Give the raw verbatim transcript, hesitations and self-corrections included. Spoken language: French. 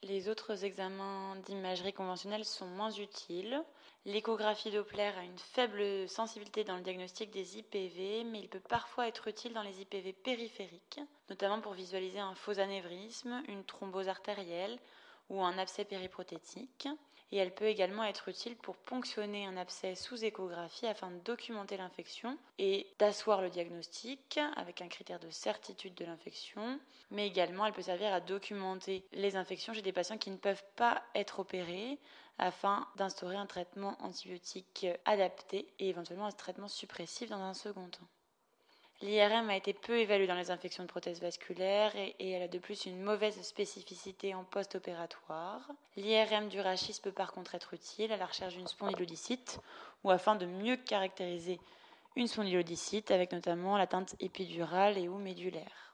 Les autres examens d'imagerie conventionnelle sont moins utiles. L'échographie Doppler a une faible sensibilité dans le diagnostic des I P V, mais il peut parfois être utile dans les I P V périphériques, notamment pour visualiser un faux anévrisme, une thrombose artérielle ou un abcès périprothétique. Et elle peut également être utile pour ponctionner un abcès sous échographie afin de documenter l'infection et d'asseoir le diagnostic avec un critère de certitude de l'infection. Mais également, elle peut servir à documenter les infections chez des patients qui ne peuvent pas être opérés afin d'instaurer un traitement antibiotique adapté et éventuellement un traitement suppressif dans un second temps. L'I R M a été peu évaluée dans les infections de prothèses vasculaires et, et elle a de plus une mauvaise spécificité en post-opératoire. L'I R M du rachis peut par contre être utile à la recherche d'une spondylodycite ou afin de mieux caractériser une spondylodycite avec notamment l'atteinte épidurale et ou médulaire.